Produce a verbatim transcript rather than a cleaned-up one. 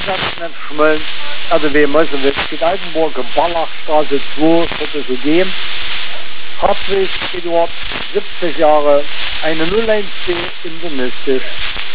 Straßennetzen nicht schmollen. Also wir müssen mit die Altenburger Ballachstraße zwei, sollte so gehen. Hartwig, Eduard, siebzig Jahre, eine null eins C interimistisch.